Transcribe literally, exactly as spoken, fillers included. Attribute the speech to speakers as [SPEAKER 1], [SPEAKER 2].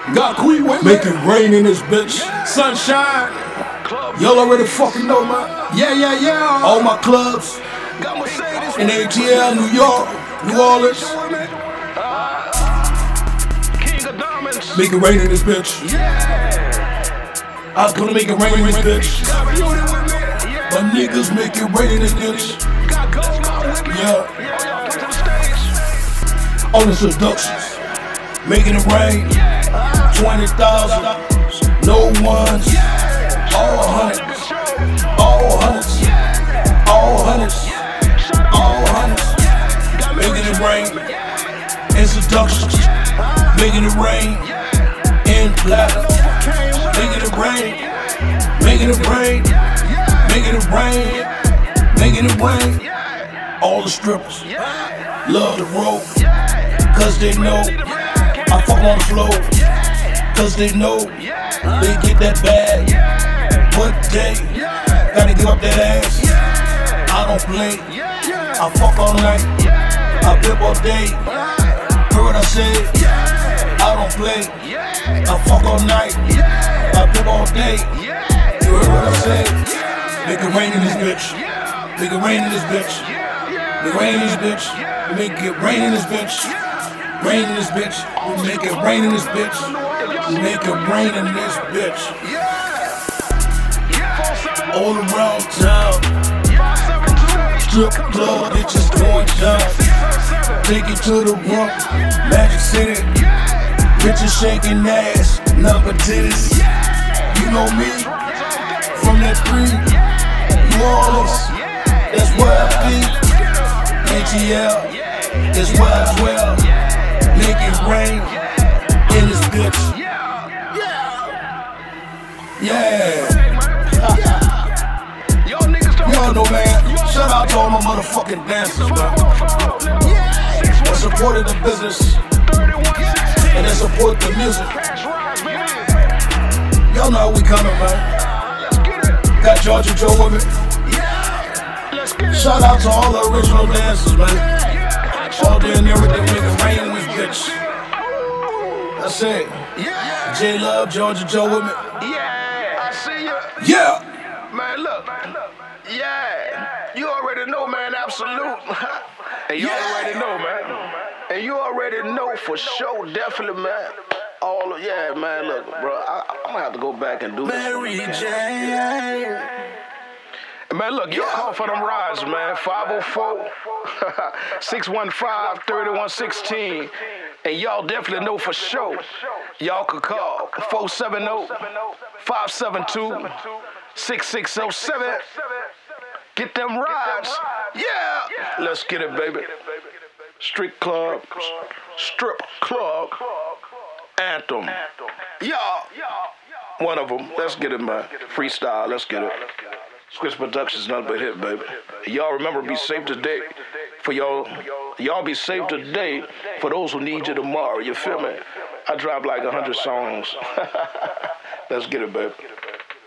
[SPEAKER 1] Got Queen with me. Make it rain in this bitch. Sunshine. Y'all already fucking know, man. Yeah, yeah, yeah. All my clubs in A T L, New York, New Orleans. Make it rain in this bitch. I was gonna make it rain in this bitch. My niggas make it rain in this bitch. Yeah. On the seductions, making it rain. Twenty thousand, no ones. All hundreds, all hundreds, all hundreds, all hundreds. Making it rain. In seductions, making it rain. In platinum, making it rain. Making it rain. Making it rain. Making it rain. All the strippers love the road, cause they know I fuck on the floor, cause they know they get that bag. But they gotta give up that ass. I don't play, I fuck all night, I pimp all day. Heard what I said? I don't play, I fuck all night, I pimp all day. You heard what I said? Make it rain in this bitch. Make it rain in this bitch. Make it rain in this bitch. We make it rain in this bitch. Rain in this bitch. We make it rain in this bitch. We make it rain in this bitch. All around town. Strip club, bitches going down. Take it to the rump. Magic City. Bitches shaking ass. Number titties. You know me. From that three. New Orleans. That's where I be. A T L, is where I dwell. Make it rain in this bitch. Yeah. Y'all know, man. Shout out to all my motherfucking dancers, man. That supported the business and that support the music. Y'all know how we coming, man. Got Georgia Joe with me. Shout out to all the original dancers, man. All day and everything, make it rain in this bitch. That's it. J Love, Georgia Joe with me.
[SPEAKER 2] Yeah, I see ya.
[SPEAKER 1] Yeah.
[SPEAKER 2] Man, look. Yeah. You already know, man, absolute. And you
[SPEAKER 1] Yeah.
[SPEAKER 2] already know, man. And you already know for sure, definitely, man. All of, yeah, man, look, bro. I, I'm gonna have to go back and do
[SPEAKER 1] Mary
[SPEAKER 2] this.
[SPEAKER 1] J.
[SPEAKER 2] Man, look, y'all call for them rides, man. five oh four, six one five, three one one six. And y'all definitely know for sure. Y'all could call four seven zero, five seven two, six six zero seven. Get them rides. Yeah. Let's get it, baby. Street club, strip club, anthem. Y'all. One of them. Let's get it, man. Freestyle. Let's get it. Squish Productions, nothing but hit, baby. Y'all remember, be safe today. For y'all, y'all be safe today for those who need you tomorrow. You feel me? I drop like a hundred songs. Let's get it, baby.